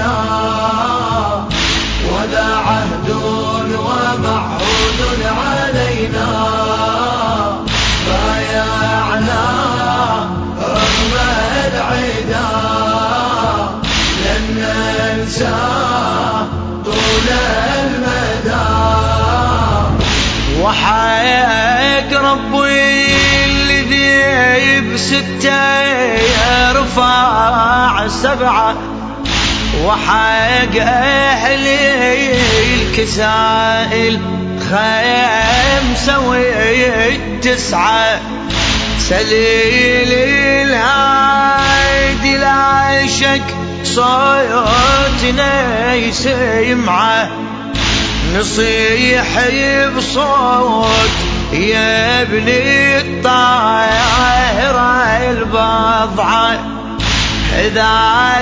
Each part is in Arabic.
علينا، وذا عهد ومعهود علينا، بايعنا رغم العدا، لن ننساه طول المدى. وحق ربي الذي بستة يرفع سبعة، وحق أهلي الكسائل خمسة والتسعة، سليل الهادي لا شك صوتنا يسمعه، نصيح بصوت يا ابني الطاهرة البضعة، إذا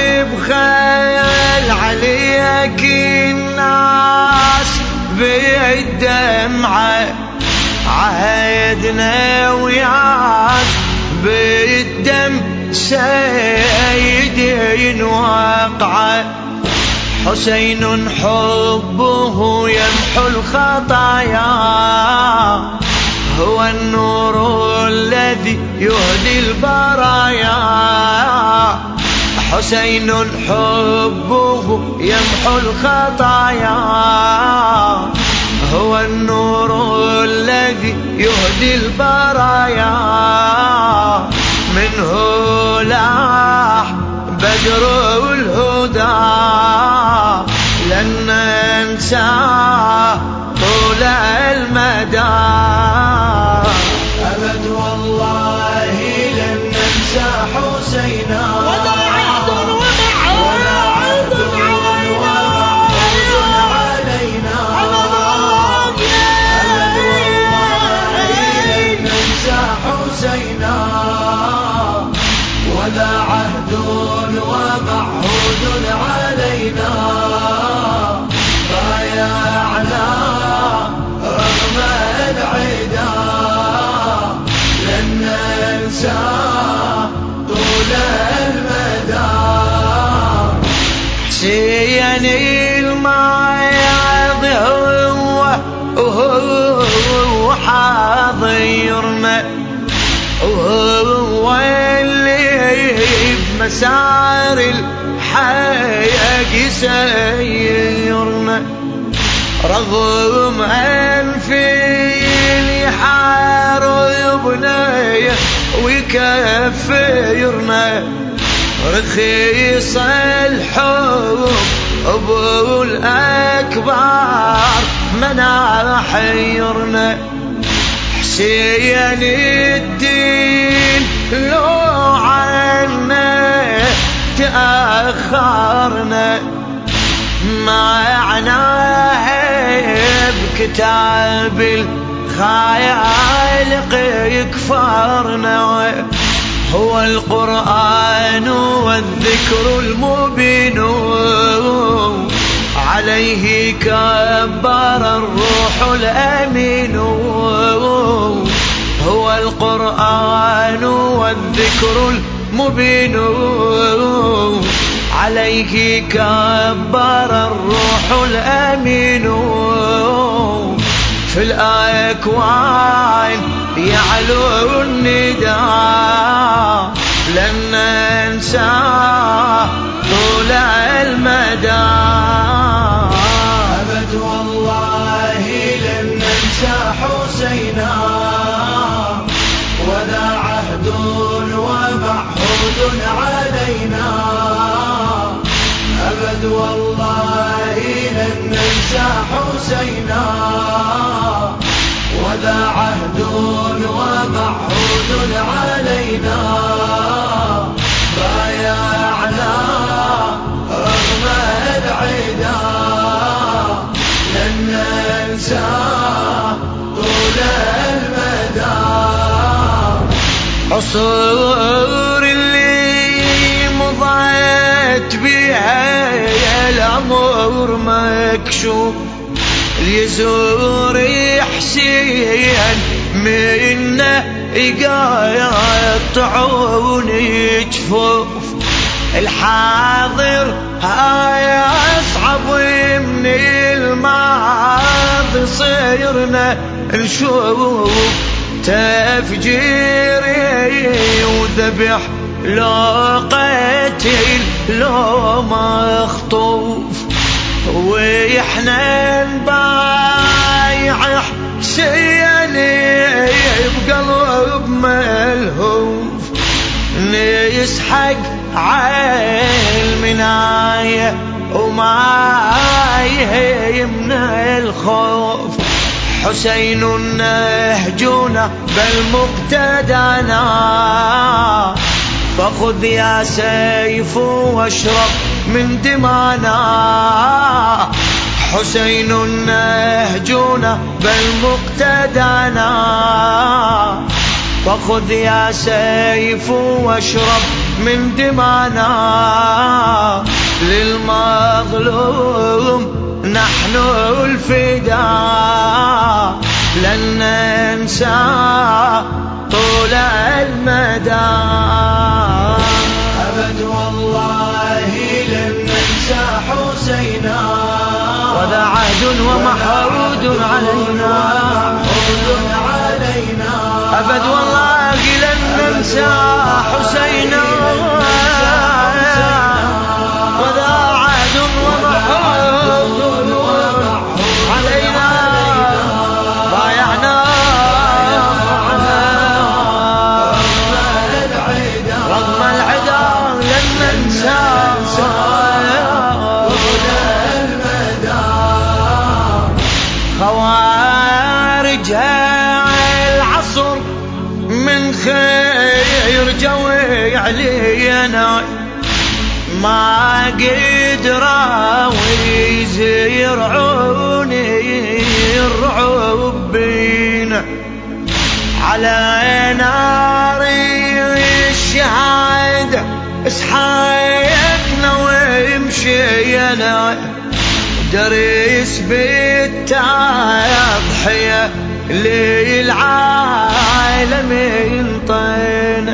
تبخل عليك الناس بالدمعة، عهدنا وياك بالدم سيدي واقعه، حسين حبه يمحو الخطايا، هو النور الذي يهدي البرايا، حسين حبه يمحو الخطايا، هو النور الذي يهدي البرايا، منه لاح بدر الهدى، لن ننساه طول المدى. أبد والله لن ننسى حسينا، وذا عهد ومعهود علينا، أبد والله لن ننسى حسينا، وذا عهد ومعهود علينا، بايعنا رغم العدا، لن ننساه طول المدى. حسين الماضي وهو حاضرنا، وهو اللي بمسار الحياة يسيرنا، رغم أنفين يحاربنا ويكفرنا، رخيص الحب أبو الأكبر منا حيرنا، حسين الدين لو عنا تأخرنا، معناه بكتاب الخالق يكفرنا، هو القرآن والذكر المبين، عليه كبر الروح الأمين، هو القرآن والذكر المبين، عليه كبر الروح الأمين، في الأكوان يعلو النداء، لن ننساه طول المدى. أبد والله لن ننسى حسينا، وذا عهد ومعهود علينا، أبد والله لن ننسى حسينا، وذا عهد ومعهود علينا، بايعنا رغم العدا، لن ننساه طول المدى. عصور اللي مضت بها الأمر مكشوف، يزور حسين منا يقطعون جفوف، الحاضر شوف تفجيري وذبح لو قتل لو مخطوف، وإحنا نبايع حسيني بقلب ملهوف، نسحق عالمناية وما يهمنا الخوف. حسين نهجونا بالمقتدانا، فخذ يا سيف واشرب من دمانا. حسين نهجونا بالمقتدانا، فخذ يا سيف واشرب من دمانا. للمظلوم نحن الفداء، لن ننسى طول المدى. أبد والله لن ننسى حسينا، وذا عهد ومحرود علينا. أبد والله لن ننسى حسينا، وذا عهد ومحرود علينا. بايعنا رغم العدا لن ننسى خوارجها العصر من خير جوي علينا، ما قدروا يزرعوني الرعب بينا. على نار الشهادة اسحقنا ومشينا، درس بالتضحية للعالم ينطينا.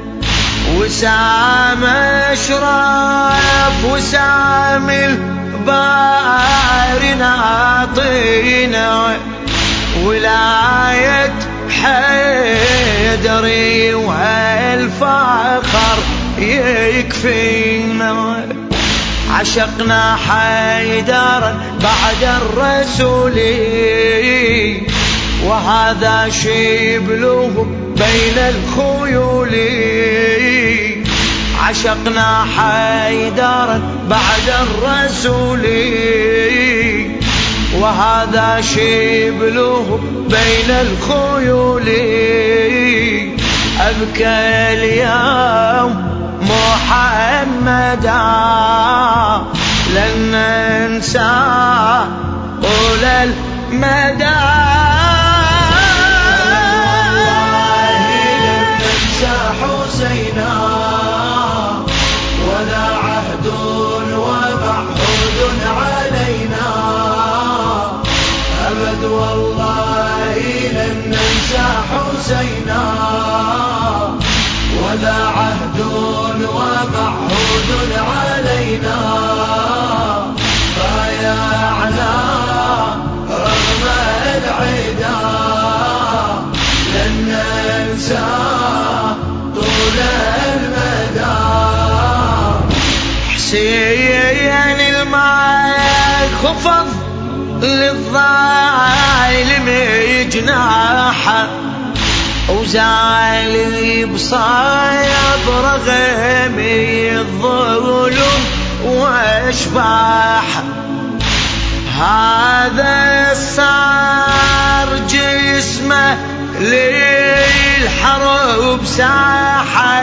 وسام اشرف وسام الباري نعطينا، ولاية حيدري والفخر يكفينا. عشقنا حيدرا بعد الرسول، وهذا شبله بين الخيول. عشقنا حيدرا بعد الرسول، وهذا شبله بين الخيول. أبكى اليوم محمدا، لن ننسى طول المدى. حسينا ولا عهد ومعهود علينا. أبد والله لن ننسى حسينا، ولا عهد ومعهود علينا. بايعنا رغم العدا، لن ننسى طول المدى. حسين الماء خفض للظالم جناحه، وزالي بصايب رغم الظلم واشباحه. هذا صار جسمه للحرب ساحة،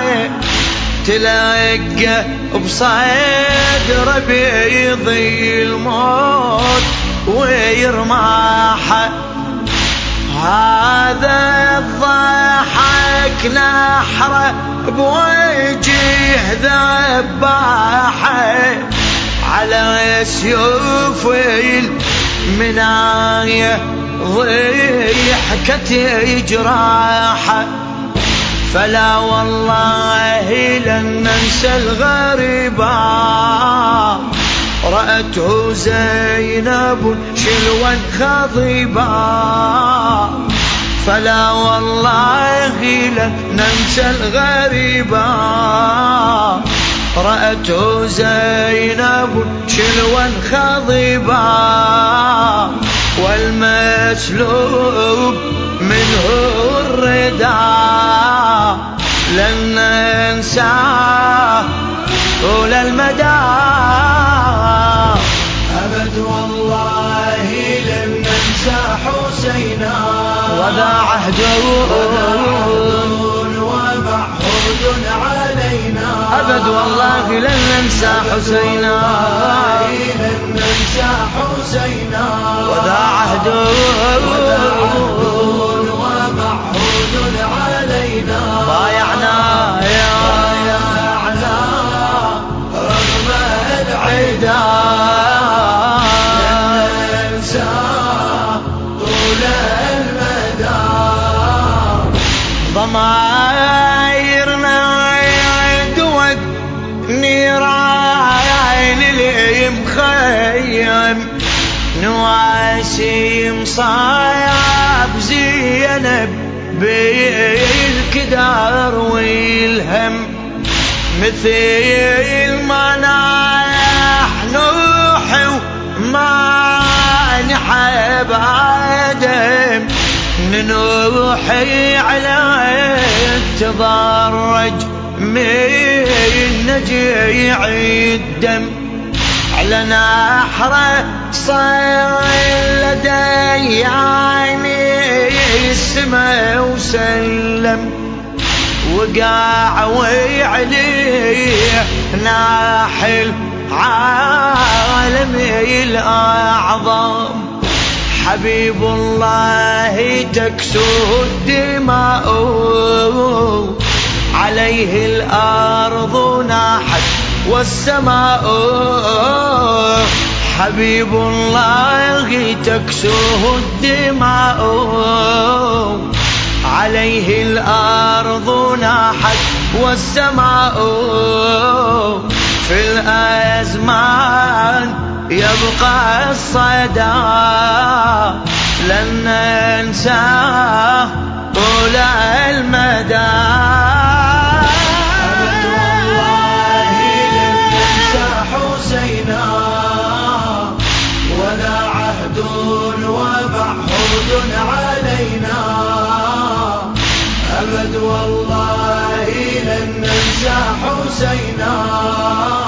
تلقى بصدره بيضي الموت ويرماحه. هذا الضحك نحره بوجه ذباحه، على سيوف المناية ضحكت جراحه. فلا والله لن ننسى الغريبة، رأته زينب شلوا خضبا. فلا والله لن ننسى الغريبة. رأته زينب شلوا خضبا والمسلوب منه الرداء، لن ننساه طول المدى. أبد والله لن ننسى حسينا، وذا عهده ومعهود علينا. أبد والله لن ننسى حسينا، لن ننسى حسينا. وذا عهده ومعهود علينا. بايعنا يا بايعنا رغم العدا، عدا لن ننسى طول المدى. ضمايرنا دوت نيران اللي مخيم، نواسي مصايب زينب بالكدار والهم، مثل ما نوح وما نحب آدم، ننوحي على التضرج من نجيع الدم، على نحره صار لدي عيني السما وسلم، وقع وعليه ناحل عالمي الأعظم. حبيب الله تكسوه الدماء، عليه الأرض ناحت والسماء. حبيب الله تكسوه الدماء، عليه الأرض ناحت والسماء. في الأزمان يبقى الصدى، لن ننساه طول المدى. أبد والله لن ننسى حسينا، ولا عهد ومعهود علينا. أبد والله لن ننسى حسينا.